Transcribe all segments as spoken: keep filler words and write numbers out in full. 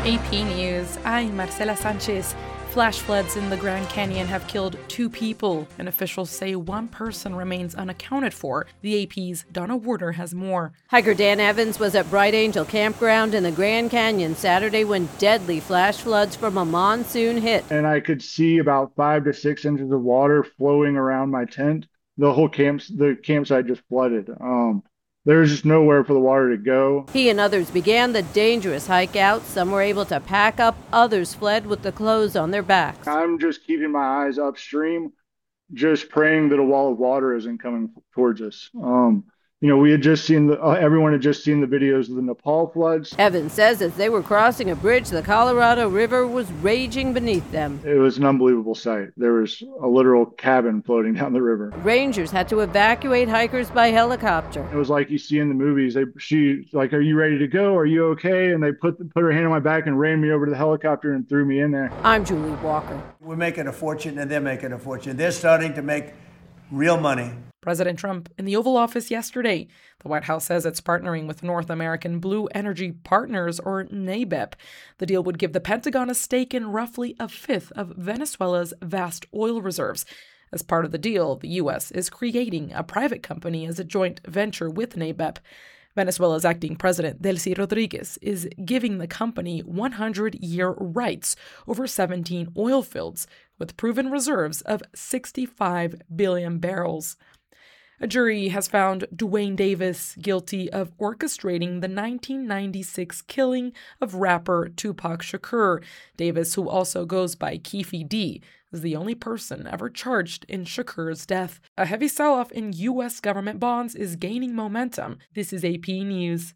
A P News, I'm Marcela Sanchez. Flash floods in the Grand Canyon have killed two people, and officials say one person remains unaccounted for. The A P's Donna Warder has more. Hiker Dan Evans was at Bright Angel Campground in the Grand Canyon Saturday when deadly flash floods from a monsoon hit. And I could see about five to six inches of water flowing around my tent. The whole camp, the campsite just flooded. Um, There was just nowhere for the water to go. He and others began the dangerous hike out. Some were able to pack up, others fled with the clothes on their backs. I'm just keeping my eyes upstream, just praying that a wall of water isn't coming towards us. Um, you know, we had just seen, the, uh, everyone had just seen the videos of the Nepal floods. Evans says as they were crossing a bridge, the Colorado River was raging beneath them. It was an unbelievable sight. There was a literal cabin floating down the river. Rangers had to evacuate hikers by helicopter. It was like you see in the movies. They, she, like, are you ready to go? Are you okay? And they put put her hand on my back and ran me over to the helicopter and threw me in there. I'm Julie Walker. We're making a fortune and they're making a fortune. They're starting to make real money. President Trump in the Oval Office yesterday. The White House says it's partnering with North American Blue Energy Partners, or N A B E P. The deal would give the Pentagon a stake in roughly a fifth of Venezuela's vast oil reserves. As part of the deal, the U S is creating a private company as a joint venture with N A B E P. Venezuela's acting president, Delcy Rodriguez, is giving the company one hundred year rights over seventeen oil fields with proven reserves of sixty-five billion barrels. A jury has found Duane Davis guilty of orchestrating the nineteen ninety-six killing of rapper Tupac Shakur. Davis, who also goes by Keffe D, is the only person ever charged in Shakur's death. A heavy sell-off in U S government bonds is gaining momentum. This is A P News.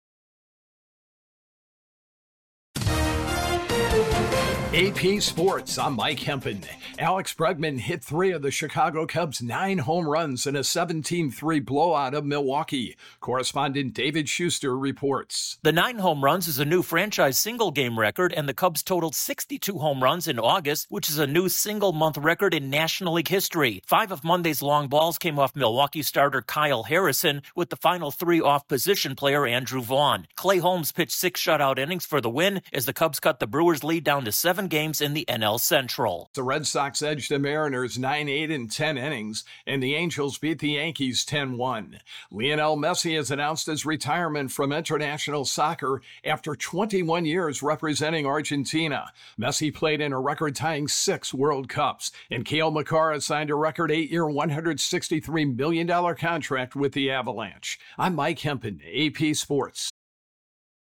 A P Sports, I'm Mike Hempen. Alex Bregman hit three of the Chicago Cubs' nine home runs in a seventeen three blowout of Milwaukee. Correspondent David Schuster reports. The nine home runs is a new franchise single-game record, and the Cubs totaled sixty-two home runs in August, which is a new single-month record in National League history. Five of Monday's long balls came off Milwaukee starter Kyle Harrison, with the final three off position player Andrew Vaughn. Clay Holmes pitched six shutout innings for the win as the Cubs cut the Brewers' lead down to seven games in the N L Central. The Red Sox edged the Mariners nine eight in ten innings, and the Angels beat the Yankees ten one. Lionel Messi has announced his retirement from international soccer after twenty-one years representing Argentina. Messi played in a record-tying six World Cups, and Cale Makar has signed a record eight-year, one hundred sixty-three million dollars contract with the Avalanche. I'm Mike Hempen, A P Sports.